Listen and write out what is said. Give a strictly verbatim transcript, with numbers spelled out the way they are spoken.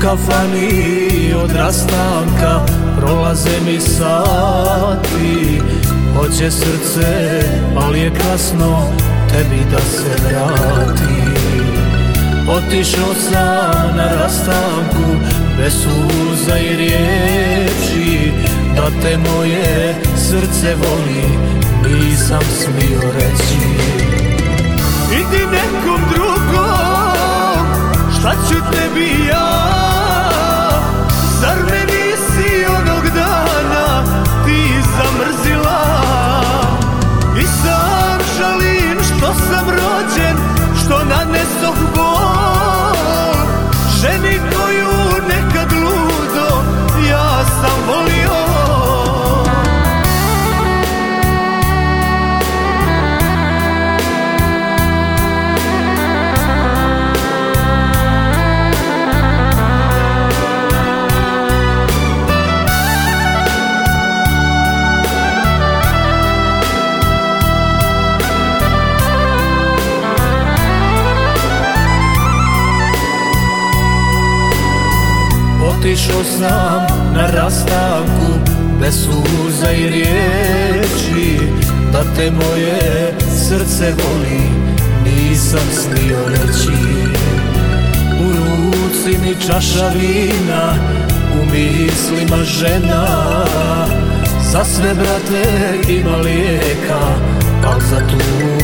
kafani od rastanka prolaze mi sati. Hoće srce, ali je kasno tebi da se vrati. Otišao sam na rastanku bez suza i riječi, da te moje srce voli nisam smio reći. Idi nekom drugom, šta ću tebi ja? Zar me nisi onog dana ti zamrzila? I sam žalim što sam rođen, što nanesoh bol ženi koju nekad ludo ja sam volio. Otišao sam na rastanku bez suza i riječi, da te moje srce voli nisam smio reći. U ruci mi čaša vina, u mislima žena, za sve brate ima lijeka, al za tu